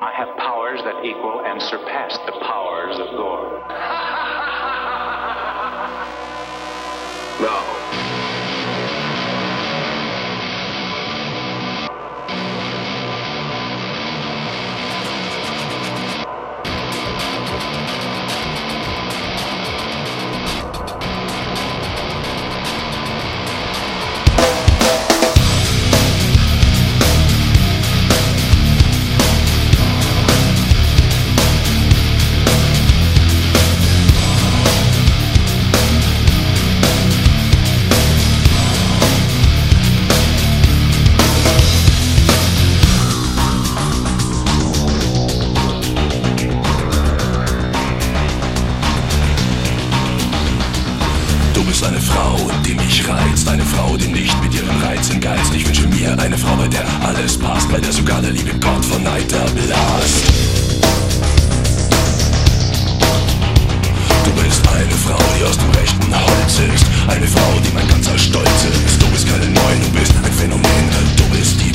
I have powers that equal and surpass the powers of Gore. Now. Du bist eine Frau, die mich reizt, eine Frau, die nicht mit ihren Reizen geizt. Ich wünsche mir eine Frau, bei der alles passt, bei der sogar der liebe Gott von Neid erblasst. Du bist eine Frau, die aus dem rechten Holz ist, eine Frau, die mein ganzer Stolz ist. Du bist keine Neun, du bist ein Phänomen, du bist die